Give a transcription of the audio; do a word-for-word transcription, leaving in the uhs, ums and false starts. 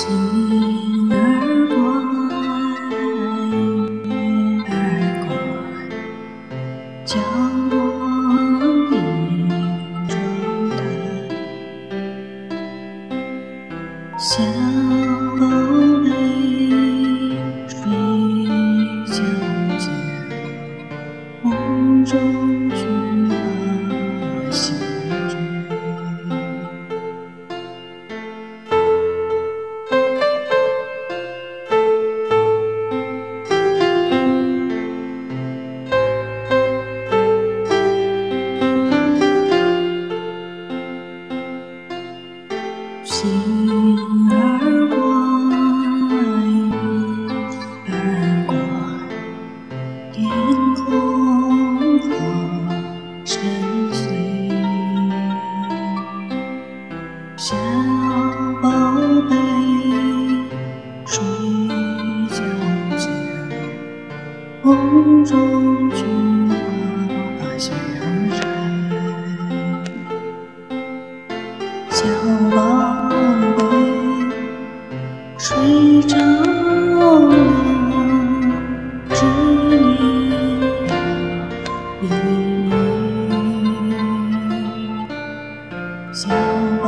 星儿过，月儿过，叫我影中的小宝贝，睡觉前梦中去把心追。星儿过，月儿过，天空和深邃。小宝贝，睡觉前梦中去把心儿摘。小宝贝，睡着了，知你要依依。小